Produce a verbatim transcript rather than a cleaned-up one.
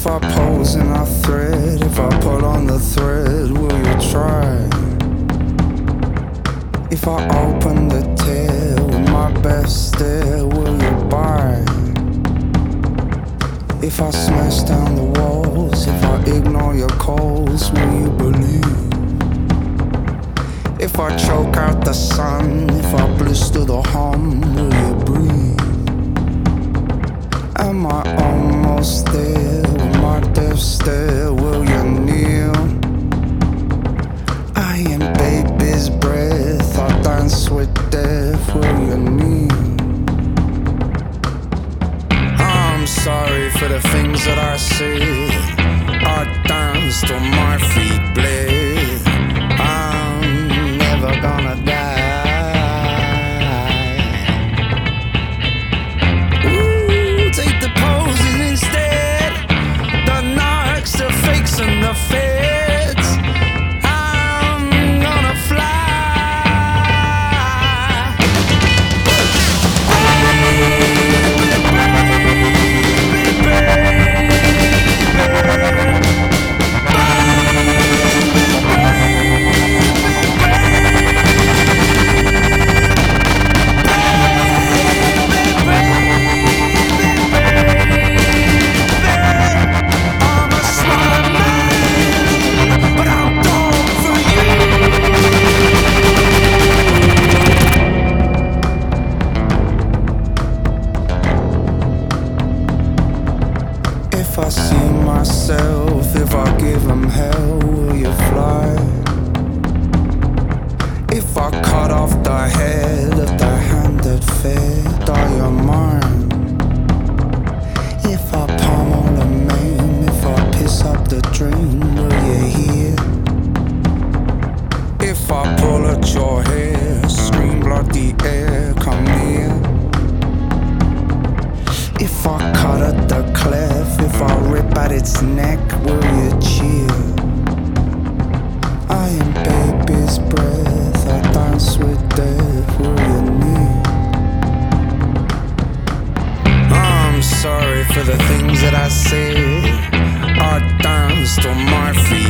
If I pose in a thread, if I pull on the thread, will you try? If I open the tear with my best stare, will you buy? If I smash down the walls, if I ignore your calls, will you believe? If I choke out the sun, if I blister the hum, will you breathe? Am I almost there? With my death stare, will you kneel? I am baby's breath, I dance with death, will you kneel? I'm sorry for the things that I said. I dance till my feet bled. I'm never gonna die. Ooh, take the poses instead, the narcs, the fakes and the feds. I'm gonna fly. If I see myself, if I give them hell, will you fly? If I cut off the head of the hand that fed, are you mine? If I pummel the main, if I piss up the drain, will you hear? If I pull at your hair, scream bloody air, come near. If I cut at the cleft, if I rip at its neck, will you cheer? I am baby's breath, I dance with death, will you kneel? I'm sorry for the things that I said. I dance till my feet